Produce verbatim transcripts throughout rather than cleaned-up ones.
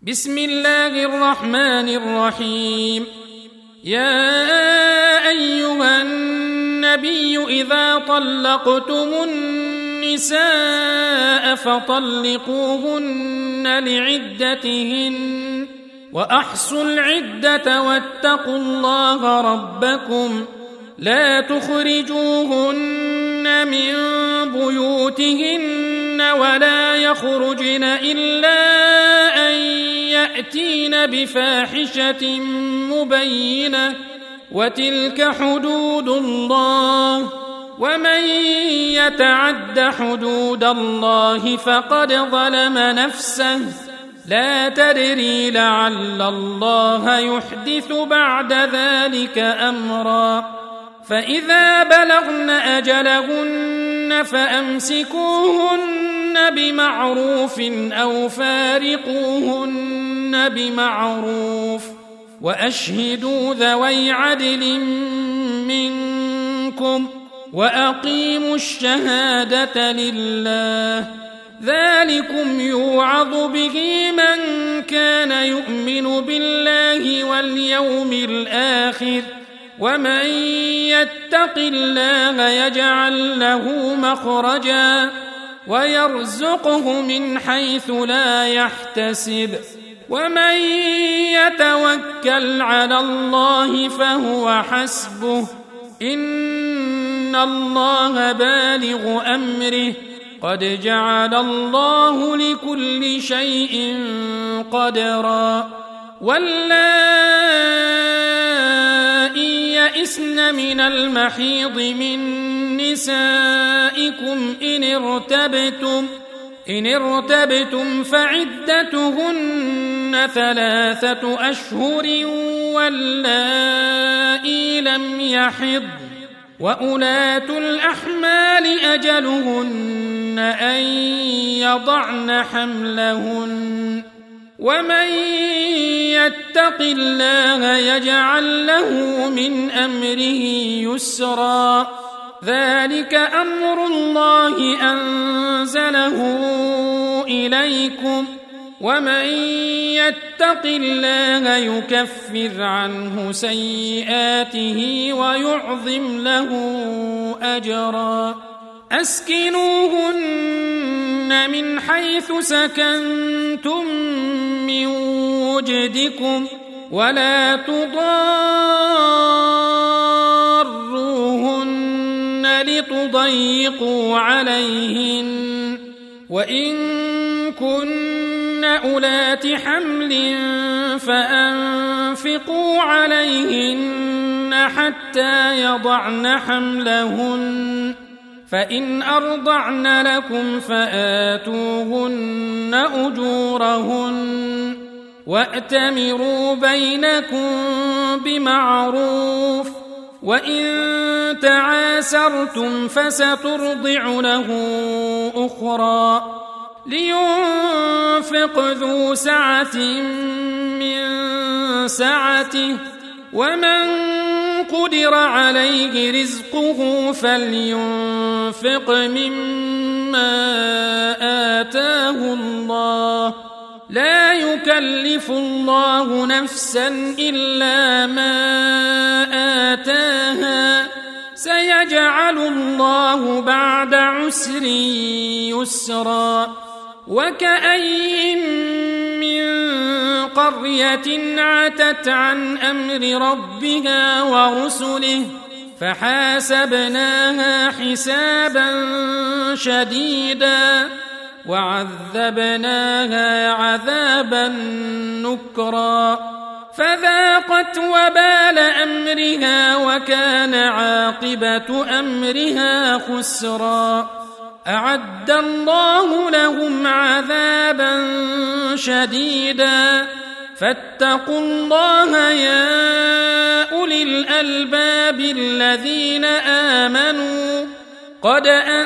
بسم الله الرحمن الرحيم. يا أيها النبي إذا طلقتم النساء فطلقوهن لعدتهن وأحصوا العدة واتقوا الله ربكم لا تخرجوهن من بيوتهن ولا يخرجن إلا أن يأتين بفاحشة مبينة وتلك حدود الله ومن يتعد حدود الله فقد ظلم نفسه لا تدري لعل الله يحدث بعد ذلك أمرا فإذا بلغن أجلهن فأمسكوهن بمعروف أو فارقوهن بمعروف وأشهدوا ذوي عدل منكم وأقيموا الشهادة لله ذلكم يوعظ به من كان يؤمن بالله واليوم الآخر ومن يتق الله يجعل له مخرجا ويرزقه من حيث لا يحتسب ومن يتوكل على الله فهو حسبه إن الله بالغ أمره قد جعل الله لكل شيء قدرا واللائي يئسن من المحيض من نسائكم إن ارتبتم إن ارتبتم فعدتهن ثلاثة أشهر واللائي لم يحض وأولاة الأحمال أجلهن أن يضعن حملهن ومن يتق الله يجعل له من أمره يسرا ذلك أمر الله أنزله إليكم ومن يتق الله يكفر عنه سيئاته ويعظم له أجرا أسكنوهن من حيث سكنتم من وجدكم ولا تضاروهن لتضيقوا عليهن وإن كن أولات حمل فأنفقوا عليهن حتى يضعن حملهن فإن أرضعن لكم فآتوهن أجورهن وأتمروا بينكم بمعروف وإن تعاسرتم فسترضع له أخرى لينفق ذو سعة من سعته ومن قدر عليه رزقه فلينفق مما آتاه الله لا يكلف الله نفسا إلا ما آتاها سيجعل الله بعد عسر يسرا وكأين من قرية عتت عن أمر ربها ورسله فحاسبناها حسابا شديدا وعذبناها عذابا نكرا فذاقت وبال أمرها وكان عاقبة أمرها خسرا أعد الله لهم عذابا شديدا فاتقوا الله يا أولي الألباب الذين آمنوا قد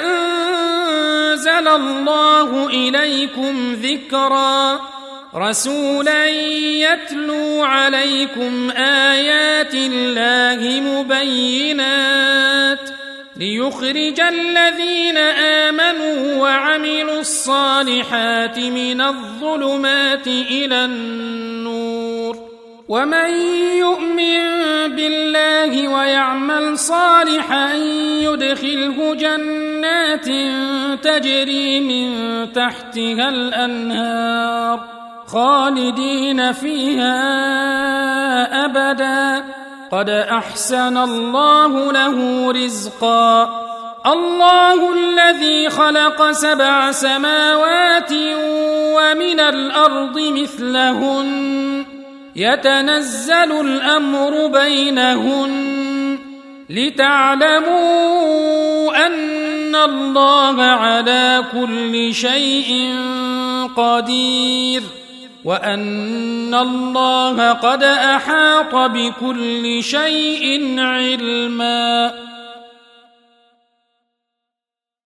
أنزل الله إليكم ذكرا رسولا يتلو عليكم آيات الله مبينات ليخرج الذين آمنوا وعملوا الصالحات من الظلمات إلى النور ومن يؤمن بالله ويعمل صالحا يدخله جنات تجري من تحتها الأنهار خالدين فيها أبدا قد أحسن الله له رزقا الله الذي خلق سبع سماوات ومن الأرض مثلهن يتنزل الأمر بينهن لتعلموا أن الله على كل شيء قدير وأن الله قد أحاط بكل شيء علما.